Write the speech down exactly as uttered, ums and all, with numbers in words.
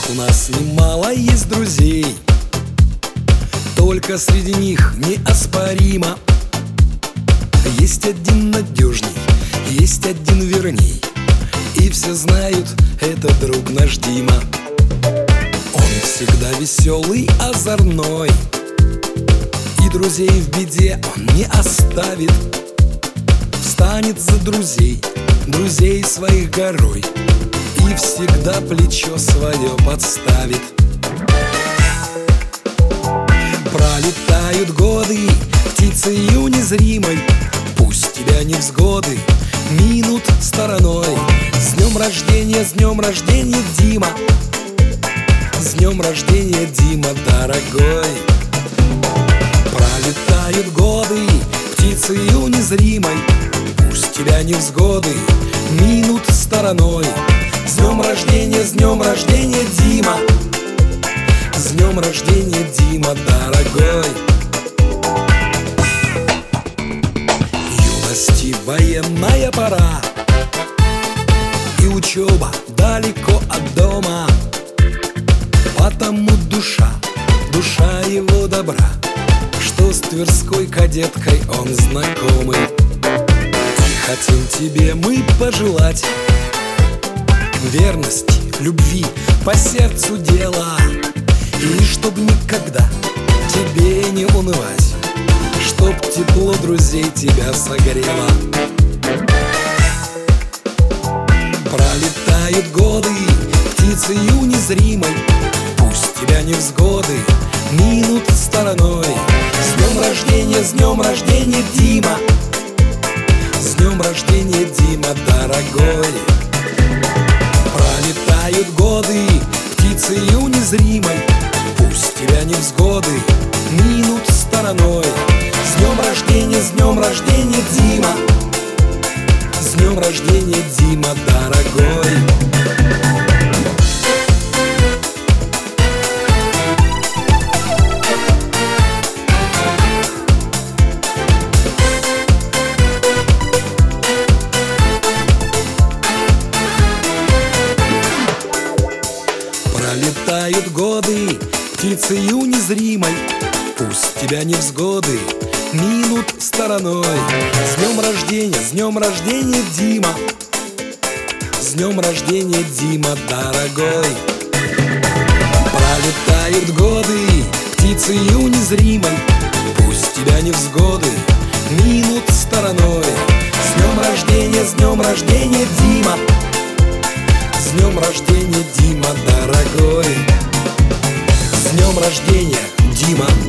У нас немало есть друзей, только среди них неоспоримо есть один надежней, есть один верней, и все знают, это друг наш Дима. Он всегда веселый, озорной, и друзей в беде он не оставит. Встанет за друзей, друзей своих горой, и всегда плечо свое подставит. Пролетают годы птицею незримой, пусть тебя невзгоды минут стороной. С днем рождения, с днем рождения, Дима! С днем рождения, Дима, дорогой! Пролетают годы птицею незримой, пусть тебя невзгоды минут стороной. С днем рождения, с днем рождения, Дима! С днем рождения, Дима, дорогой! Юности военная пора, и учеба далеко от дома, потому душа, душа его добра, что с тверской кадеткой он знакомый. И хотим тебе мы пожелать верности, любви, по сердцу дела, и чтоб никогда тебе не унывать, чтоб тепло друзей тебя согрело. Пролетают годы птицею незримой, пусть тебя невзгоды минут стороной. С днем рождения, с днем рождения, Дима! С днем рождения, Дима, дорогой! Пролетают годы птицею незримой, пусть тебя невзгоды минут стороной. С днем рождения, с днем рождения, Дима! С днем рождения, Дима, дорогой! Пролетают годы птицею незримой, пусть тебя невзгоды минут стороной. С днем рождения, с днем рождения, Дима! С днем рождения, Дима, дорогой! Пролетают годы птицею незримой, пусть тебя невзгоды минут стороной. С днем рождения, с днем рождения, Дима! С днем рождения, Дима, дорогой! С днем рождения, Дима!